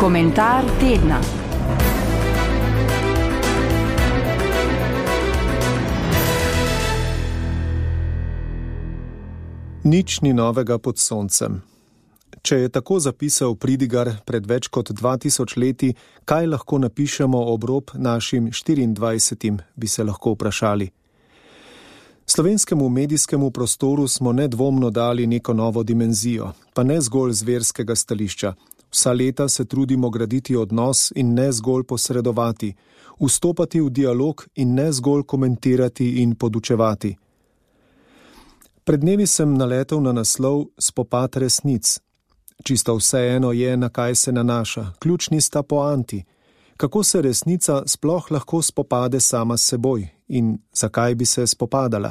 Komentar tedna. Nič ni novega pod soncem. Če je tako zapisal pridigar pred več kot 2000 leti, kaj lahko napišemo ob rob našim 24, bi se lahko vprašali. Slovenskemu medijskemu prostoru smo nedvomno dali neko novo dimenzijo, pa ne zgolj z verskega stališča. Vsa leta se trudimo graditi odnos in ne zgolj posredovati, vstopati v dialog in ne zgolj komentirati in podučevati. Pred dnevi sem naletel na naslov Spopad resnic. Čisto vseeno je, na kaj se nanaša, ključni sta poanti. Kako se resnica sploh lahko spopade sama s seboj in zakaj bi se spopadala?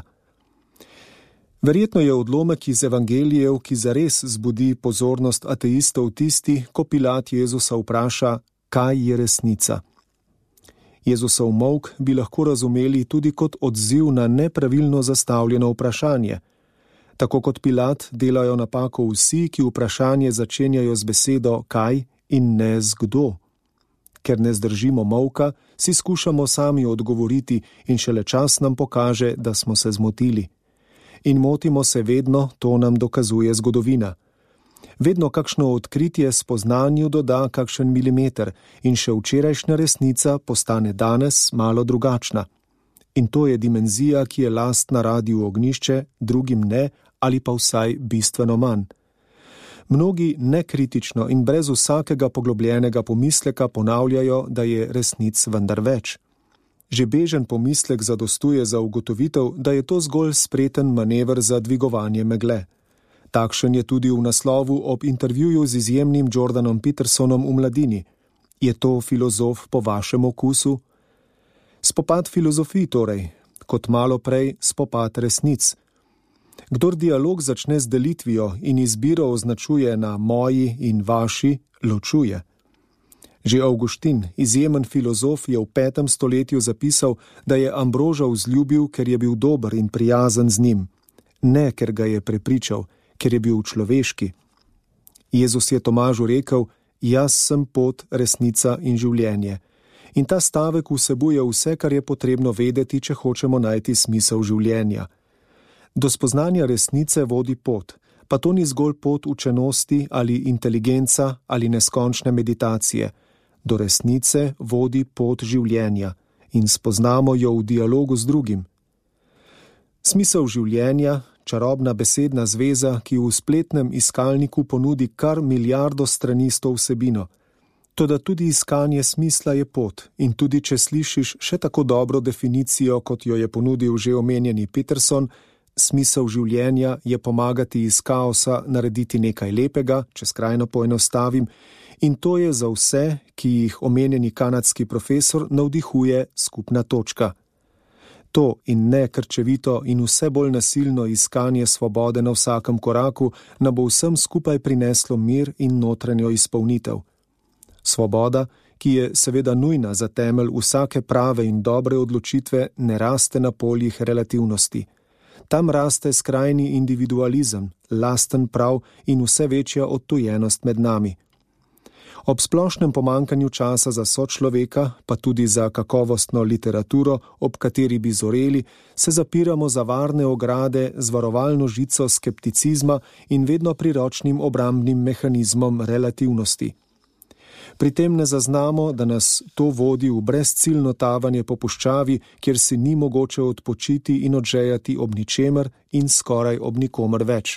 Verjetno je odlomek iz evangelijev, ki zares zbudi pozornost ateistov tisti, ko Pilat Jezusa vpraša, kaj je resnica. Jezusov molk bi lahko razumeli tudi kot odziv na nepravilno zastavljeno vprašanje. Tako kot Pilat delajo napako vsi, ki vprašanje začenjajo z besedo kaj in ne z kdo. Ker ne zdržimo molka, si skušamo sami odgovoriti in šele čas nam pokaže, da smo se zmotili. In motimo se vedno, to nam dokazuje zgodovina. Vedno kakšno odkritje spoznanju doda kakšen milimeter in še včerajšnja resnica postane danes malo drugačna. In to je dimenzija, ki je lastna Radiu Ognjišče, drugim ne, ali pa vsaj bistveno manj. Mnogi nekritično in brez vsakega poglobljenega pomisleka ponavljajo, da je resnic vendar več. Že bežen pomislek zadostuje za ugotovitev, da je to zgolj spreten manever za dvigovanje megle. Takšen je tudi v naslovu ob intervjuju z izjemnim Jordanom Petersonom v Mladini. Je to filozof po vašem okusu? Spopad filozofij torej, kot malo prej spopad resnic. Kdor dialog začne z delitvijo in izbiro označuje na moji in vaši, ločuje. Že Avguštin, izjemen filozof, je v 5. stoletju zapisal, da je Ambroža vzljubil, ker je bil dober in prijazen z njim. Ne, ker ga je prepričal, ker je bil človeški. Jezus je Tomažu rekel, jaz sem pot, resnica in življenje. In ta stavek vsebuje vse, kar je potrebno vedeti, če hočemo najti smisel življenja. Do spoznanja resnice vodi pot, pa to ni zgolj pot učenosti ali inteligenca ali neskončne meditacije. Do resnice vodi pot življenja in spoznamo jo v dialogu z drugim. Smisel življenja, čarobna besedna zveza, ki v spletnem iskalniku ponudi kar milijardo strani s to vsebino. Toda tudi iskanje smisla je pot in tudi če slišiš še tako dobro definicijo, kot jo je ponudil že omenjeni Peterson, smisel življenja je pomagati iz kaosa narediti nekaj lepega, če skrajno poenostavim, in to je za vse, ki jih omenjeni kanadski profesor navdihuje skupna točka. To in ne krčevito in vse bolj nasilno iskanje svobode na vsakem koraku nam bo vsem skupaj prineslo mir in notranjo izpolnitev. Svoboda, ki je seveda nujna za temelj vsake prave in dobre odločitve, ne raste na poljih relativnosti. Tam raste skrajni individualizem, lasten prav in vse večja odtujenost med nami. Ob splošnem pomanjkanju časa za sočloveka, pa tudi za kakovostno literaturo, ob kateri bi zoreli, se zapiramo za varne ograde z varovalno žico skepticizma in vedno priročnim obrambnim mehanizmom relativnosti. Pri tem ne zaznamo, da nas to vodi v brezciljno tavanje po puščavi, kjer si ni mogoče odpočiti in odžejati ob ničemer in skoraj ob nikomer več.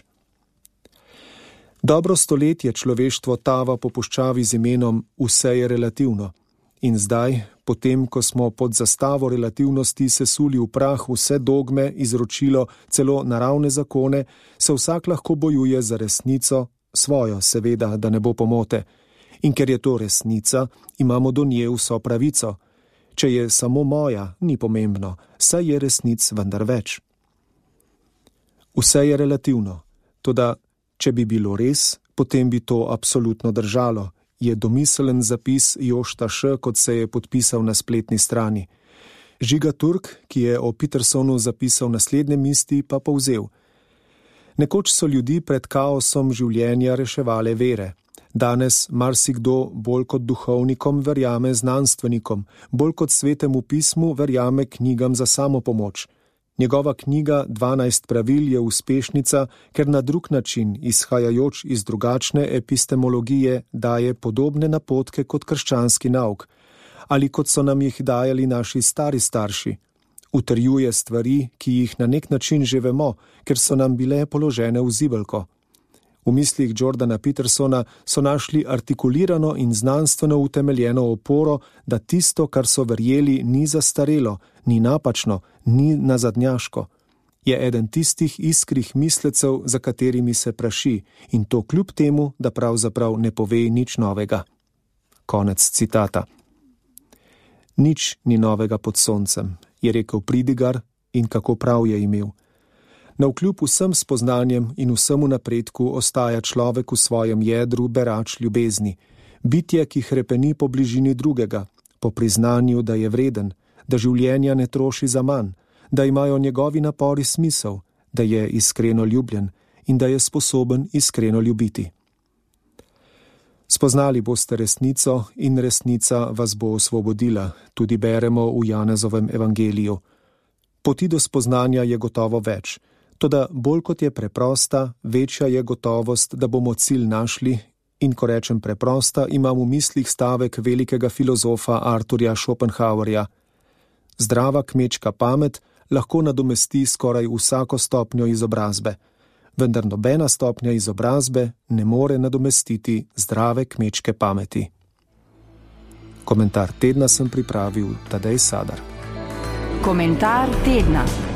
Dobro stoletje človeštvo tava po puščavi z imenom Vse je relativno. In zdaj, potem, ko smo pod zastavo relativnosti sesuli v prah vse dogme, izročilo, celo naravne zakone, se vsak lahko bojuje za resnico, svojo seveda, da ne bo pomote. In ker je to resnica, imamo do nje vso pravico. Če je samo moja, ni pomembno, saj je resnic vendar več. Vse je relativno, toda če bi bilo res, potem bi to absolutno držalo, je domiselen zapis Jošta Š., kot se je podpisal na spletni strani. Žiga Turk, ki je o Petersonu zapisal naslednje misli, pa povzel. Nekoč so ljudi pred kaosom življenja reševale vere. Danes marsikdo bolj kot duhovnikom verjame znanstvenikom, bolj kot svetemu pismu verjame knjigam za samopomoč. Njegova knjiga 12 pravil je uspešnica, ker na drug način, izhajajoč iz drugačne epistemologije, daje podobne napotke kot krščanski nauk, ali kot so nam jih dajali naši stari starši. Utrjuje stvari, ki jih na nek način že vemo, ker so nam bile položene v zibelko. V mislih Jordana Petersona so našli artikulirano in znanstveno utemeljeno oporo, da tisto, kar so verjeli, ni zastarelo, ni napačno, ni nazadnjaško. Je eden tistih iskrih mislecev, za katerimi se praši, in to kljub temu, da pravzaprav ne pove nič novega. Konec citata. Nič ni novega pod soncem, je rekel Pridigar, in kako prav je imel. Navkljub vsem spoznanjem in vsemu napredku ostaja človek v svojem jedru berač ljubezni, bitje, ki hrepeni po bližini drugega, po priznanju, da je vreden, da življenja ne troši za manj, da imajo njegovi napori smisel, da je iskreno ljubljen in da je sposoben iskreno ljubiti. Spoznali boste resnico in resnica vas bo osvobodila, tudi beremo v Janezovem evangeliju. Poti do spoznanja je gotovo več, toda bolj kot je preprosta, večja je gotovost, da bomo cilj našli, in ko rečem preprosta, imam v mislih stavek velikega filozofa Arthurja Schopenhauerja. Zdrava kmečka pamet lahko nadomesti skoraj vsako stopnjo izobrazbe, vendar nobena stopnja izobrazbe ne more nadomestiti zdrave kmečke pameti. Komentar tedna sem pripravil Tadej Sadar. Komentar tedna.